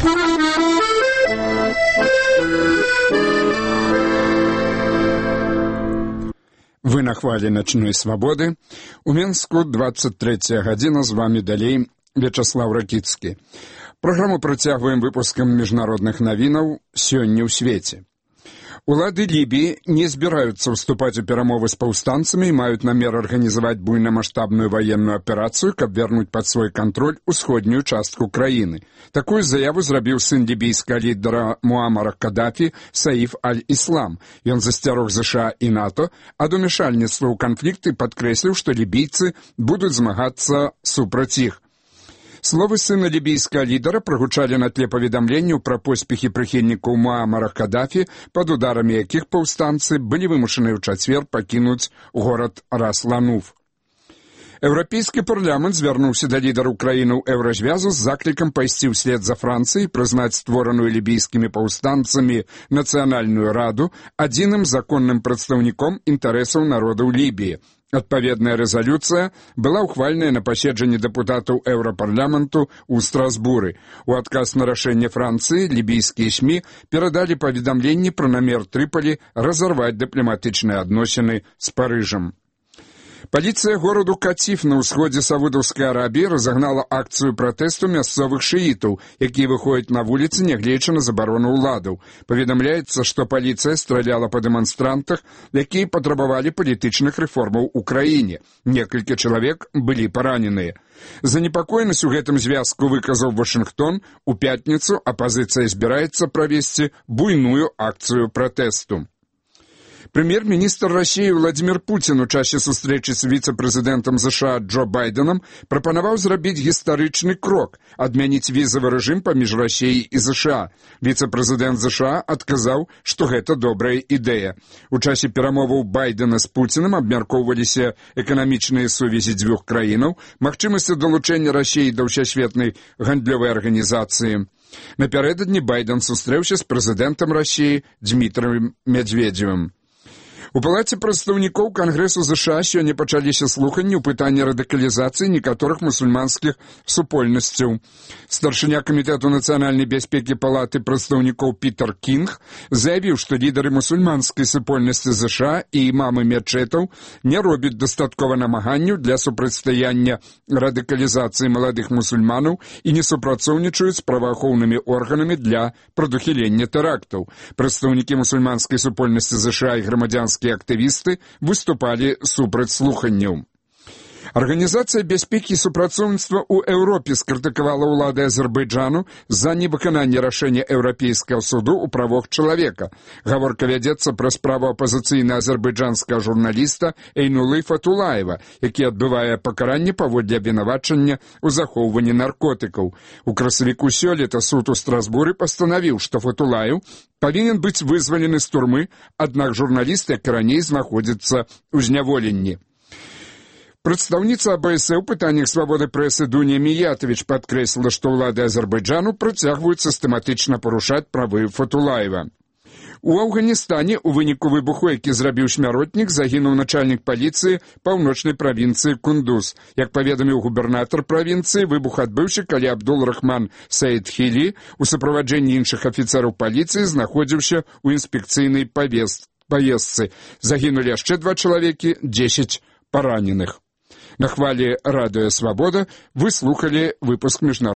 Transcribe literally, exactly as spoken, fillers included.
Вы на хвалі начной свабоды. У Мінску двадцать третья гадзіна, з вами далей Вячаслав Ракіцкі. Праграму працягваем выпускам міжнародных навінаў сёння ў свеце. Улады Лібіі не збіраюцца ўступаць у перамовы з паўстанцамі і маюць намер арганізаваць буйнамаштабную ваенную аперацыю, каб вярнуць пад свой кантроль усходнюю частку краіны. Такую заяву зрабіў сын лібійскага лідара Муамара Кадафі Саіф аль-Іслам. Ён засцярог ЗША і НАТО ад умешальніцтва ў канфлікты, падкрэсліў, што лібійцы будуць змагацца супраць іх. Словы сына лібійскага лідара прагучалі на тле паведамленняў пра поспехі прыхільнікаў Муамара Кадафі, пад ударамі якіх паўстанцы былі вымушаныя ў чацвер пакінуць горад Рас-Лануф. Еўрапейскі парламент звярнуўся да лідараў краінаў еўразвязу з заклікам пайсці ўслед за Францыяй і прызнаць створаную лібійскімі паўстанцамі Нацыянальную раду адзіным законным прадстаўніком інтарэсаў народаў Лібіі. Адпаведная рэзалюцыя была ўхвальная на паседжанні дэпутатаў Еўрапарламенту ў Страсбуры. У адказ на рашэнне Францыі лібійскія СМІ перадалі паведамленні пра намер Трыполі разарваць дыпламатычныя адносіны з Парыжам. Паліцыя гораду Каціф на ўсходзе Саудаўскай Арабіі разагнала акцыю пратэсту мясцовых шыітаў, якія выходзяць на вуліцы, нягледзячы на забарону ўладаў. Паведамляецца, што паліцыя страляла па дэманстрантах, якія патрабавалі палітычных рэформаў у краіне. Некалькі чалавек былі параненыя. Занепакоенасць у гэтым звязку выказаў Вашынгтон. У пятніцу апазіцыя збіраецца правесці буйную акцыю пратэсту. Прэм'ер-міністр Расіі Владзімір Пуцін у часе сустрэчы з віцэ-прэзідэнтам ЗША Джо Байденам прапанаваў зрабіць гістарычны крок – адмяніць візавы рэжым паміж Расіяй і ЗША. Віцэ-прэзідэнт ЗША адказаў, што гэта добрая ідэя. У часе перамоваў Байдена з Пуцінам абмяркоўваліся эканамічныя сувязі дзвюх краінаў, магчымасці далучэння Расіі да ўсесветнай гандлёвай арганізацыі. Напярэдадні Байден сустрэўся з прэзідэнтам Расіі Дмітрыем Медведзевым. У палаце прадстаўнікоў Кангрэсу ЗША сёння пачаліся слуханні ў пытанні радыкалізацыі некаторых мусульманскіх супольнасцяў. Старшыня камітэту нацыянальнай бяспекі палаты прадстаўнікоў Пітер Кінг заявіў, што лідары мусульманскай супольнасці ЗША і імамы мечэтаў не робяць дастаткова намаганняў для супрацьстаяння радыкалізацыі маладых мусульманаў і не супрацоўнічаюць з праваахоўнымі органамі для прадухілення тэрактаў. Прадстаўнікі мусульманскай супольнасці ЗША і грамадзянскіх актывісты выступалі супраць слуханняў. Арганізацыя бяспекі і супрацоўніцтва ў Еўропе скрытыкавала ўлады Азербайджану за невыкананне рашэння Еўрапейскага суду ў правах чалавека. Гаворка вядзецца пра справу апазіцыйна азербайджанскага журналіста Эйнулы Фатулаева, які адбывае пакаранне паводле абвінавачання ў захоўванні наркотыкаў. У красавіку сёлета суд у Страсбуры пастанавіў, што Фатулаев павінен быць вызвалены з турмы, аднак журналіст, як і раней, знаходзіцца ў зняволенні. Прадстаўніца АБС у пытаннях свабоды прэсы Дуня Міятавіч падкрэсліла, што ўлады Азербайджану працягваюць сістэматычна парушаць правы Фатулаева. У Афганістане у выніку выбуху, які зрабіў смяротнік, загінуў начальнік паліцыі паўночнай правінцыі Кундуз. Як паведаміў губернатар правінцыі, выбух адбыўся, калі Абдул-Рахман Саид-Хілі у суправаджэнні іншых афіцэраў паліцыі знаходзіўся ў інспекцыйнай паездцы. Загінулі яшчэ два чалавекі, дзесяць параненых. На хвалі радыё «Свабода» вы слухалі выпуск міжнародных